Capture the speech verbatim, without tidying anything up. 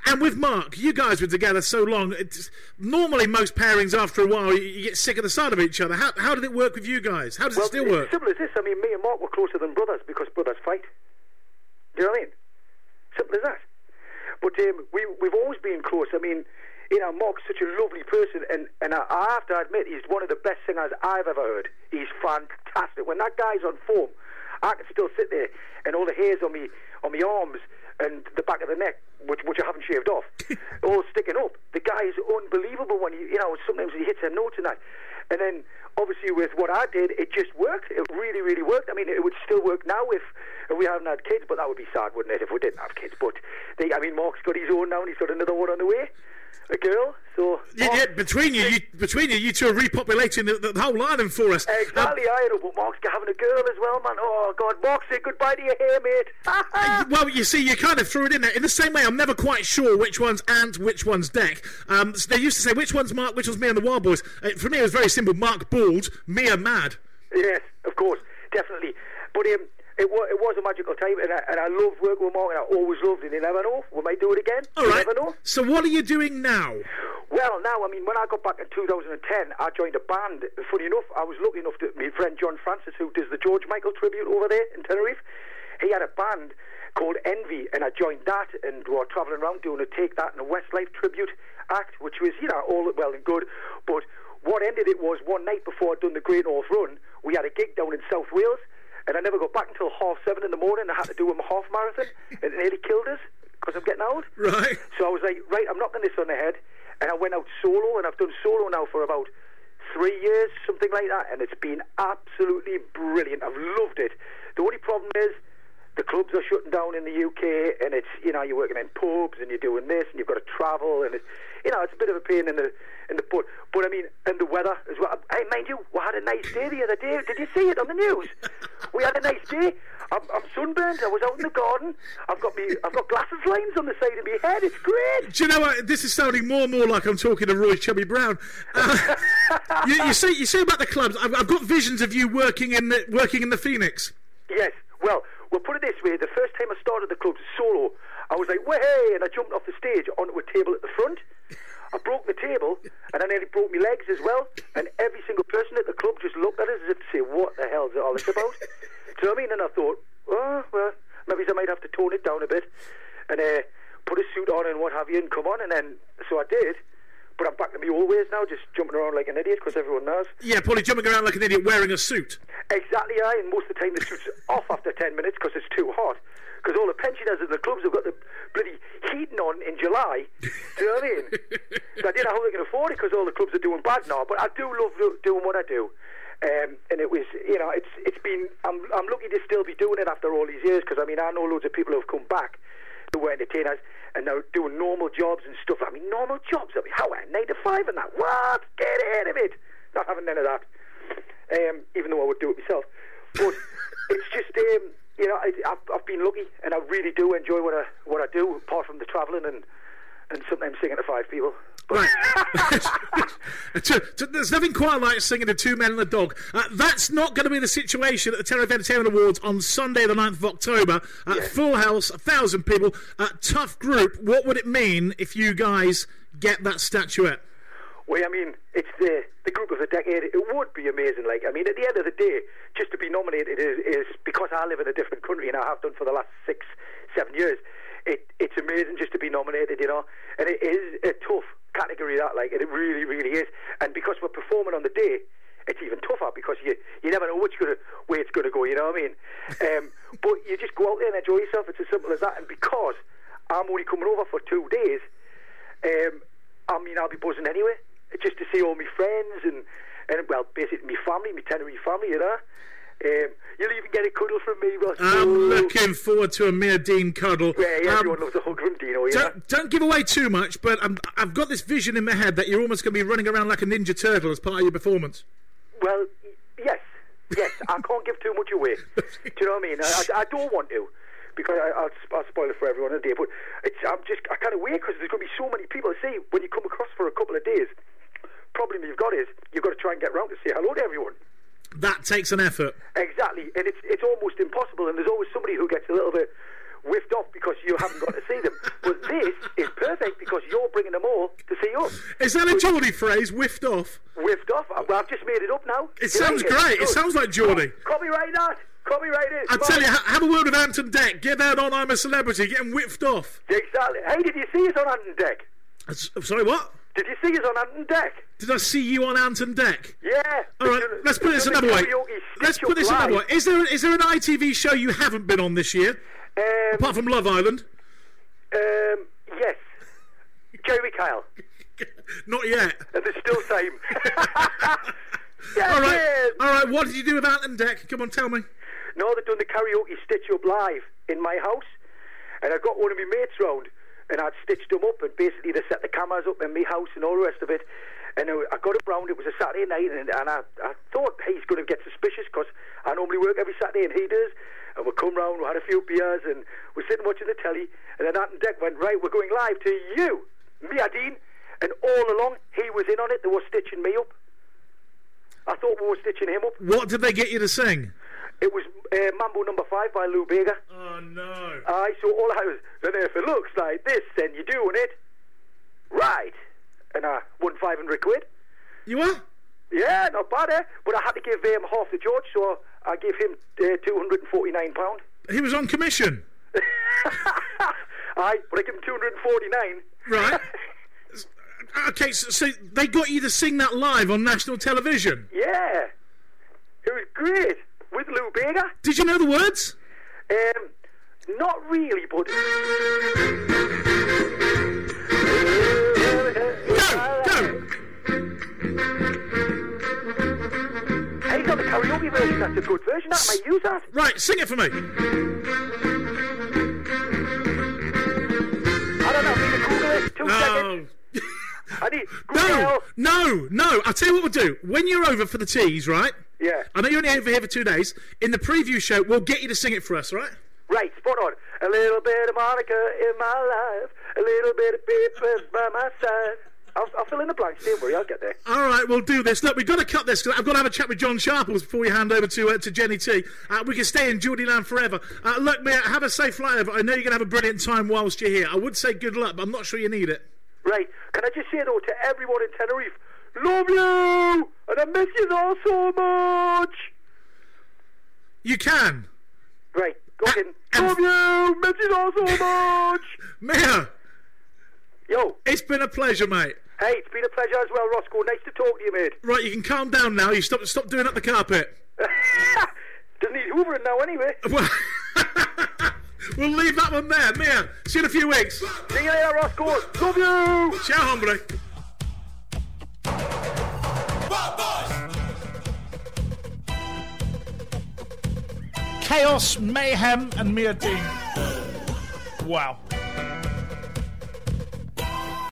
And with Mark, you guys were together so long. It's, normally, most pairings, after a while, you, you get sick of the sight of each other. How, how did it work with you guys? How does well, it still it's work? As simple as this. I mean, me and Mark were closer than brothers because brothers fight. Do you know what I mean? Simple as that. But um, we, we've always been close. I mean, you know, Mark's such a lovely person, and, and I, I have to admit, he's one of the best singers I've ever heard. He's fantastic. When that guy's on form, I can still sit there, and all the hairs on me on my arms and the back of the neck, which which I haven't shaved off, all sticking up. The guy is unbelievable when you you know sometimes he hits a note and that, and then obviously with what I did, it just worked. It really really worked. I mean, it would still work now if, if we haven't had kids, but that would be sad, wouldn't it, if we didn't have kids? But they, I mean, Mark's got his own now, and he's got another one on the way. A girl, so yeah, yeah, between you, you, between you, you two are repopulating the, the whole island for us. Exactly, um, I know, but Mark's having a girl as well, man. Oh God, Mark, say goodbye to your hair, mate. Well, you see, you kind of threw it in there. In the same way, I'm never quite sure which one's Ant, which one's Deck. Um, so they used to say which one's Mark, which one's me and the Wild Boys. Uh, for me, it was very simple. Mark bald, Mia mad. Yes, of course, definitely. But um, it was it was a magical time, and I, and I loved working with Mark, and I always loved it. You never know, we might do it again. All you right. Never know. So what are you doing now? Well, now, I mean, when I got back in two thousand ten, I joined a band. Funny enough, I was lucky enough to my friend John Francis, who does the George Michael tribute over there in Tenerife. He had a band called Envy, and I joined that, and we were travelling around doing a Take That and a Westlife tribute act, which was, you know, all well and good. But what ended it was one night before I'd done the Great North Run, we had a gig down in South Wales, and I never got back until half seven in the morning. I had to do a half marathon, and it nearly killed us because I'm getting old. Right. So I was like, right, I'm knocking this on the head. And I went out solo, and I've done solo now for about three years, something like that, and it's been absolutely brilliant. I've loved it. The only problem is the clubs are shutting down in the U K, and it's, you know, you're working in pubs, and you're doing this, and you've got to travel, and it's, you know, it's a bit of a pain in the in the butt. But I mean, and the weather as well. Hey, mind you, we had a nice day the other day. Did you see it on the news? We had a nice day. I'm, I'm sunburned. I was out in the garden. I've got me. I've got glasses lines on the side of my head. It's great. Do you know what? This is sounding more and more like I'm talking to Roy Chubby Brown. Uh, you, you say you say about the clubs. I've, I've got visions of you working in the working in the Phoenix. Yes. Well, we'll put it this way. The first time I started the club solo, I was like, "Way!" and I jumped off the stage onto a table at the front. I broke the table, and I nearly broke my legs as well. And every single person at the club just looked at us as if to say, "What the hell's all this about?" Do you know what I mean? And I thought, oh, well, maybe I might have to tone it down a bit and uh, put a suit on and what have you and come on. And then, so I did. But I'm back to my old ways now, just jumping around like an idiot because everyone knows. Yeah, Paulie, jumping around like an idiot wearing a suit. Exactly, aye. And most of the time the suit's off after ten minutes because it's too hot. Because all the pensioners in the clubs have got the bloody heating on in July. Do you know what I mean? So I don't know how they can afford it because all the clubs are doing bad now. But I do love doing what I do. Um, and it was, you know, it's it's been, I'm I'm lucky to still be doing it after all these years because, I mean, I know loads of people who have come back who were entertainers and now doing normal jobs and stuff. I mean, normal jobs, I mean, how, nine to five and that? What? Get out of it. Not having none of that. Um, even though I would do it myself. But it's just, um, you know, I, I've, I've been lucky and I really do enjoy what I, what I do, apart from the travelling and, and sometimes singing to five people. Right. There's nothing quite like singing to Two Men and a Dog. Uh, that's not going to be the situation at the Tenerife Entertainment Awards on Sunday the ninth of October. Uh, yeah. Full house, a thousand people. Uh, tough group. What would it mean if you guys get that statuette? Well, I mean, it's the the group of the decade. It would be amazing. Like, I mean, at the end of the day, just to be nominated is, is because I live in a different country and I have done for the last six, seven years. It, it's amazing just to be nominated, you know. And it is a tough category, that, like, and it really, really is. And because we're performing on the day, it's even tougher because you you never know which gonna, way it's going to go, you know what I mean? Um, but you just go out there and enjoy yourself. It's as simple as that. And because I'm only coming over for two days, um, I mean, I'll be buzzing anyway, just to see all my friends and, and well, basically my family, my Tenerife family, you know. Um, you'll even get a cuddle from me, Ross. I'm looking forward to a Mia Dean cuddle. Yeah, yeah, everyone um, loves a hug from Dino, yeah. Don't, don't give away too much, but I'm, I've got this vision in my head that you're almost going to be running around like a Ninja Turtle as part of your performance. Well, yes, yes, I can't give too much away. Do you know what I mean? I, I, I don't want to, because I, I'll, I'll spoil it for everyone today, but it's, I'm just, I can't wait because there's going to be so many people. See, when you come across for a couple of days, problem you've got is you've got to try and get round to say hello to everyone. That takes an effort. Exactly, and it's it's almost impossible, and there's always somebody who gets a little bit whiffed off because you haven't got to see them. But this is perfect because you're bringing them all to see us. Is that a Geordie phrase, whiffed off? Whiffed off? Well, I've just made it up now. It you sounds great. It? it sounds like Geordie. Copyright that. Copyright it. I tell you, ha- have a word with Anton Deck. Get out on I'm a Celebrity. Get him whiffed off. Exactly. Hey, did you see us on Anton Deck? Uh, sorry, what? Did you see us on Anton Deck? Did I see you on Anton Deck? Yeah. All right, done, let's put this another way. Let's put this another way. Is there is there an I T V show you haven't been on this year? Um, Apart from Love Island? Um, yes. Jeremy Kyle. Not yet. And they're still same. Yeah, all right, yeah. all right. What did you do with Anton Deck? Come on, tell me. No, they've done the karaoke Stitch Up live in my house, and I got one of my mates round, and I'd stitched them up, and basically they set the cameras up in my house and all the rest of it. And I got it round. It was a Saturday night, and, and I, I thought, hey, he's going to get suspicious because I normally work every Saturday, and he does. And we come round, we had a few beers, and we're sitting watching the telly. And then Anton Deck went, right, we're going live to you, me, Dean. And all along, he was in on it. They were stitching me up. I thought we were stitching him up. What did they get you to sing? It was uh, Mambo Number Five by Lou Bega. Oh no! Aye, so all I was, and if it looks like this, then you're doing it right. And I won five hundred quid. You what? Yeah, not bad, eh? But I had to give him half the George, so I gave him uh, two hundred and forty-nine pound. He was on commission. Aye, but I give him two hundred and forty-nine. Right. Okay, so, so they got you to sing that live on national television? Yeah. It was great. With Lou Bega. Did you know the words? Um, not really, but... Go! Go! Hey, you got the karaoke version. That's a good version. I might use that. Right, sing it for me. I don't know. I need to Google it. Two no. seconds. I need... No, no, no. I'll tell you what we'll do. When you're over for the teas, right? Yeah. I know you're only over here for two days. In the preview show, we'll get you to sing it for us, right? Right, spot on. A little bit of Monica in my life, a little bit of people by my side. I'll, I'll fill in the blanks, don't worry, I'll get there. All right, we'll do this. Look, we've got to cut this because I've got to have a chat with John Sharples before we hand over to uh, to Jenny T. Uh, we can stay in Geordie Land forever. Uh, look, Mia, have a safe flight over. I know you're going to have a brilliant time whilst you're here. I would say good luck, but I'm not sure you need it. Right, can I just say, though, to everyone in Tenerife, love you, and I miss you all so much. You can. Right, go Uh, in. Love you, miss you all so much. Mia. Yo. It's been a pleasure, mate. Hey, it's been a pleasure as well, Roscoe. Nice to talk to you, mate. Right, you can calm down now. You stop stop doing up the carpet. Doesn't need hoovering now anyway. Well, we'll leave that one there. Mia, see you in a few weeks. See you later, Roscoe. Love you. Ciao, hombre. Chaos, mayhem, and Mia Dean. Wow.